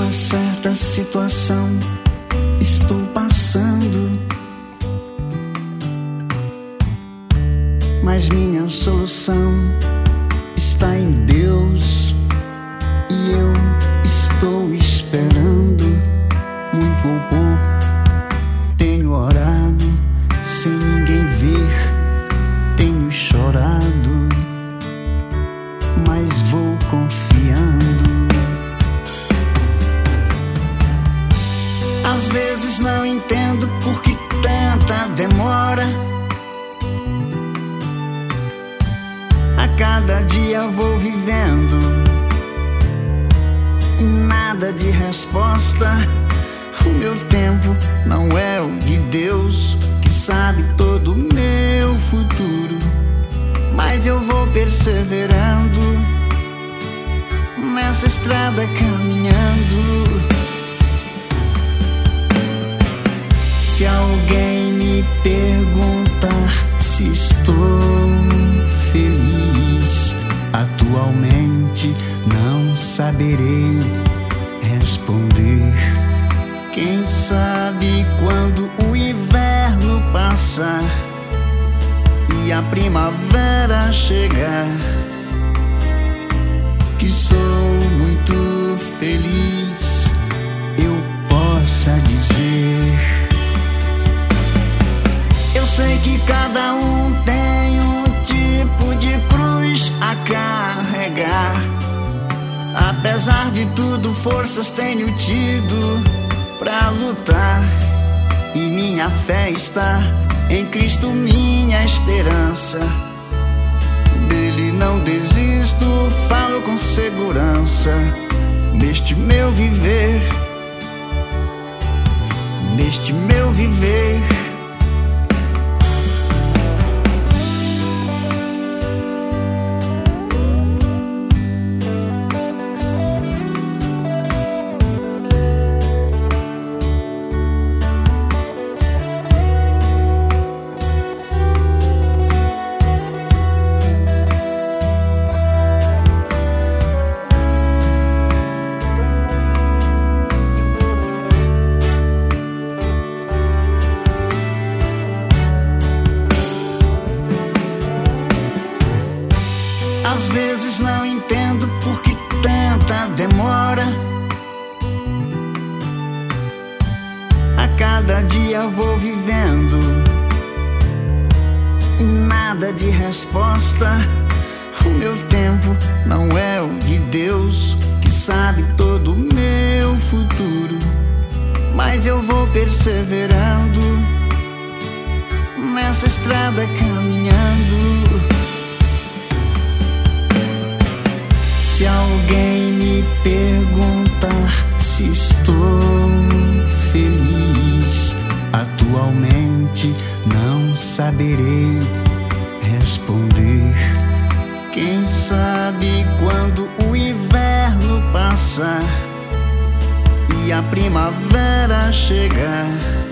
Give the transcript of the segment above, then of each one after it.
uma certa situação estou passando, mas minha solução está em Deus e eu estou esperando. Muito ou pouco tenho orado sem ninguém ver, tenho chorado, mas vou confiando. Às vezes não entendo por que tanta demora. A cada dia vou vivendo e nada de resposta. O meu tempo não é o de Deus, que sabe todo o meu futuro. Mas eu vou perseverando nessa estrada caminhando. Se alguém me perguntar se estou feliz, atualmente não saberei responder. Quem sabe quando o inverno passar e a primavera chegar, que sou muito feliz, eu possa dizer. Eu sei que cada um tem um tipo de cruz a carregar. Apesar de tudo, forças tenho tido pra lutar, e minha fé está em Cristo, minha esperança. Dele não desisto, falo com segurança. Neste meu viver, neste meu viver. Às vezes não entendo por que tanta demora. A cada dia vou vivendo e nada de resposta. O meu tempo não é o de Deus, que sabe todo o meu futuro. Mas eu vou perseverando nessa estrada caminhando. Se alguém me perguntar se estou feliz, atualmente não saberei responder. Quem sabe quando o inverno passar e a primavera chegar,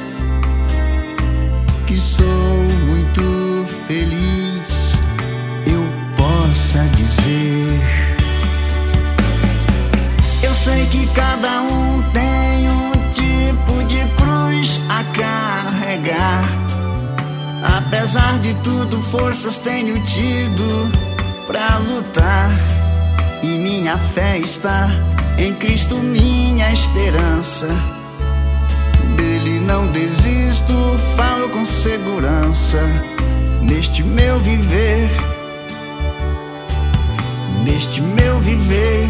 que sou muito feliz, eu possa dizer. Eu sei que cada um tem um tipo de cruz a carregar. Apesar de tudo, forças tenho tido pra lutar, e minha fé está em Cristo, minha esperança. Dele não desisto, falo com segurança. Neste meu viver, neste meu viver.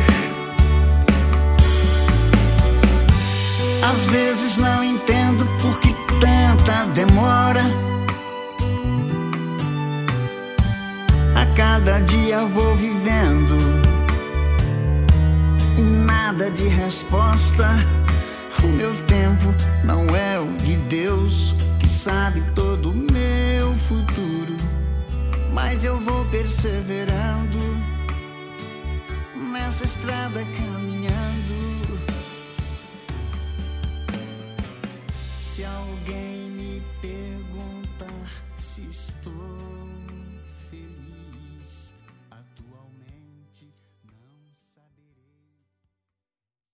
Às vezes não entendo por que tanta demora. A cada dia vou vivendo e nada de resposta. O meu tempo não é o de Deus, que sabe todo o meu futuro. Mas eu vou perseverando nessa estrada caminhando.